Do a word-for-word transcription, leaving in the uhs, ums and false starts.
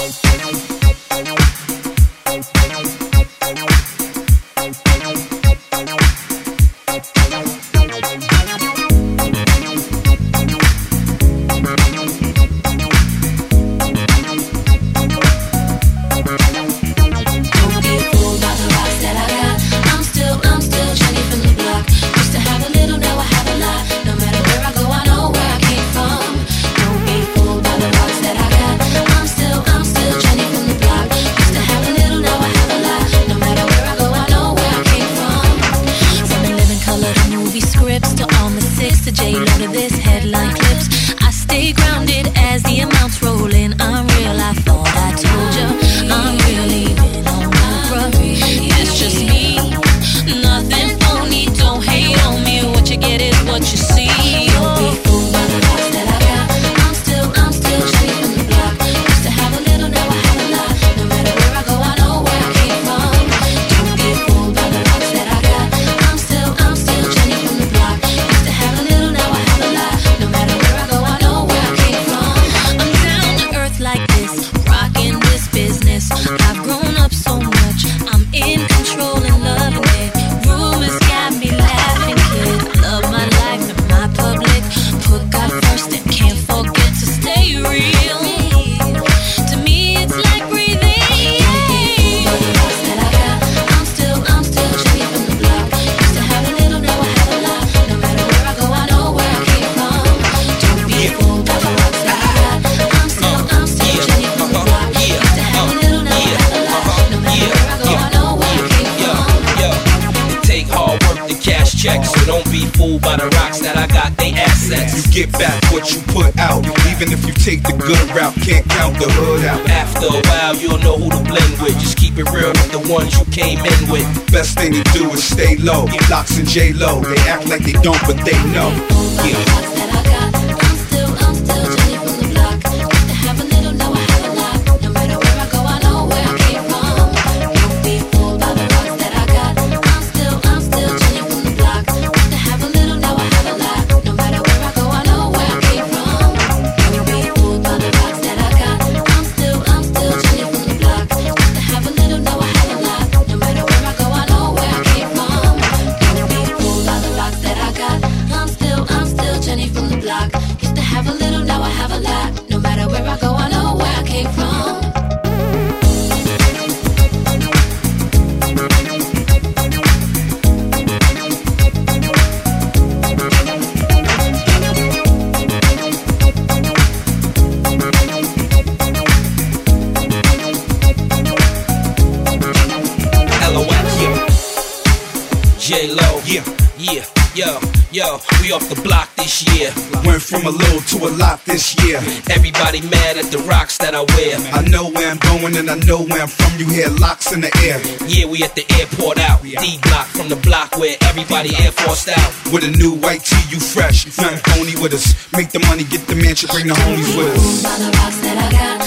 Best thing to do is stay low. Locks and J-Lo, they act like they don't, but they know. Yeah. J-Lo, yeah, yeah, yo, yo, we off the block this year. Went from a little to a lot this year. Everybody mad at the rocks that I wear. I know where I'm going and I know where I'm from. You hear locks in the air. Yeah, we at the airport out. D-block from the block where everybody Air Forced out. With a new white tee, you fresh. Nothing phony with us. Make the money, get the mansion, bring the homies with us. All the rocks that I got,